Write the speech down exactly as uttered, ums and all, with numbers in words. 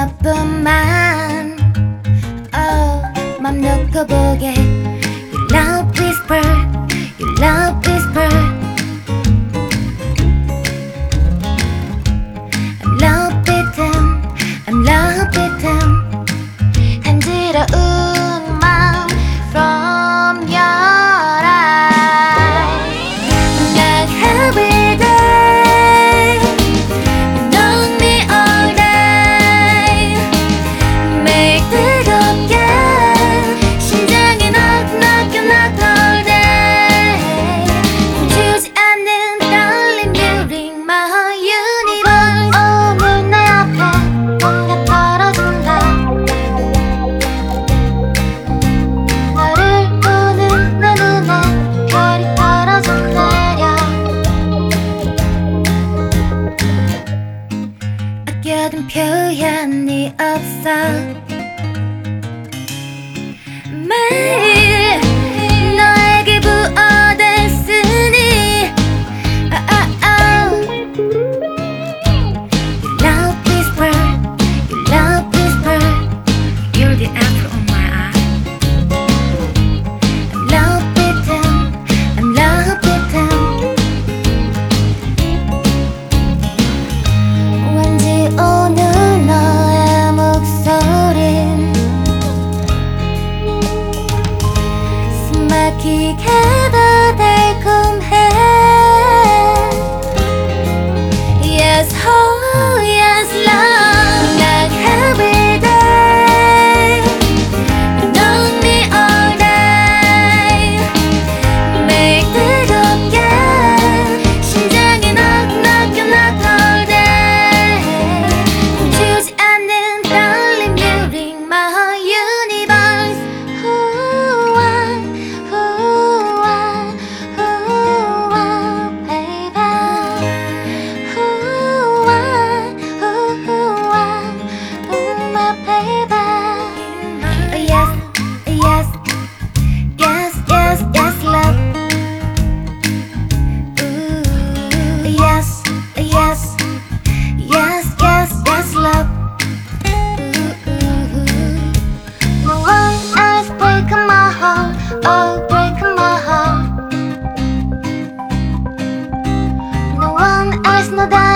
너뿐만 oh, 맘 놓고 보게 Your love whisper, your love whisper I'm love bitten, I'm love bitten 간지러운 맘 from your eyes 난 every day You know me all day 매일 뜨겁게 심장이 knock knock knock all day 멈추지 않는 떨림 You ring my universe 오늘 내 앞에 뭔가 떨어진다 너를 보는 내 눈에 별이 떨어져 내려 아껴둔 표현이 없어 매일 너에게 부어댔으니 oh, oh, oh. Your love whisper, your love whisper You're the apple of my eye I'm love bitten, I'm love bitten 왠지 오늘 너의 목소린 숨막히게도 달콤해 Yes, oh yes, love Like every day You know me all day 매일 뜨겁게 심장이 knock knock knock all day 멈추지 않는 떨림 You ring my universe Ooh, ah, ooh, ah, ooh, ah, baby Ooh, ah, ooh, ah, ooh, my baby Oh yes, yes, yes, yes, yes, love Ooh, yes, yes, yes, yes, yes, love Ooh, no one else breaking my heart, oh, breaking my heart No one else, no that